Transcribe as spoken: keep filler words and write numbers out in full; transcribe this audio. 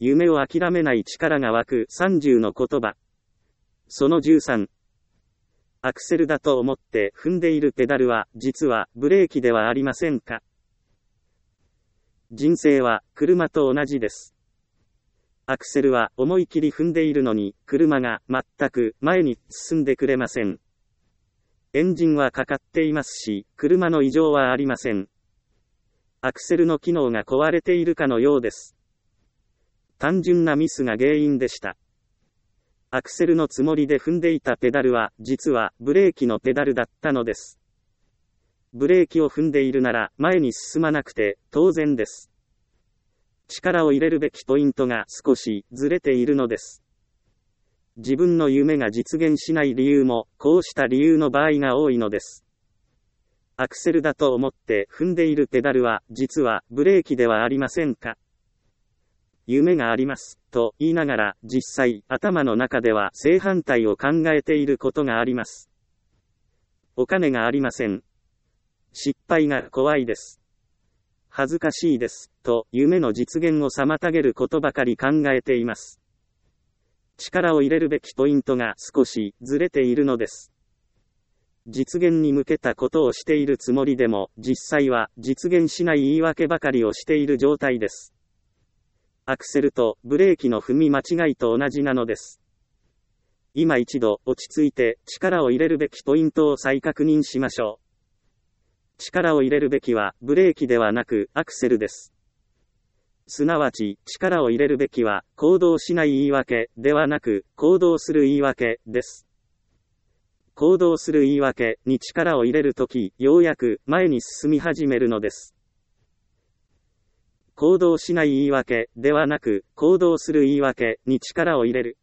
夢を諦めない力が湧くさんじゅうの言葉。そのじゅうさん。アクセルだと思って踏んでいるペダルは、実はブレーキではありませんか？人生は車と同じです。アクセルは思い切り踏んでいるのに、車が全く前に進んでくれません。エンジンはかかっていますし、車の異常はありません。アクセルの機能が壊れているかのようです。単純なミスが原因でした。アクセルのつもりで踏んでいたペダルは、実はブレーキのペダルだったのです。ブレーキを踏んでいるなら前に進まなくて当然です。力を入れるべきポイントが少しずれているのです。自分の夢が実現しない理由も、こうした理由の場合が多いのです。アクセルだと思って踏んでいるペダルは、実はブレーキではありませんか？夢があります、と言いながら、実際、頭の中では正反対を考えていることがあります。お金がありません。失敗が怖いです。恥ずかしいです、と夢の実現を妨げることばかり考えています。力を入れるべきポイントが少しずれているのです。実現に向けたことをしているつもりでも、実際は実現しない言い訳ばかりをしている状態です。アクセルとブレーキの踏み間違いと同じなのです。今一度落ち着いて力を入れるべきポイントを再確認しましょう。力を入れるべきはブレーキではなくアクセルです。すなわち、力を入れるべきは行動しない言い訳ではなく行動する言い訳です。行動する言い訳に力を入れるとき、ようやく前に進み始めるのです。行動しない言い訳ではなく行動する言い訳に力を入れる。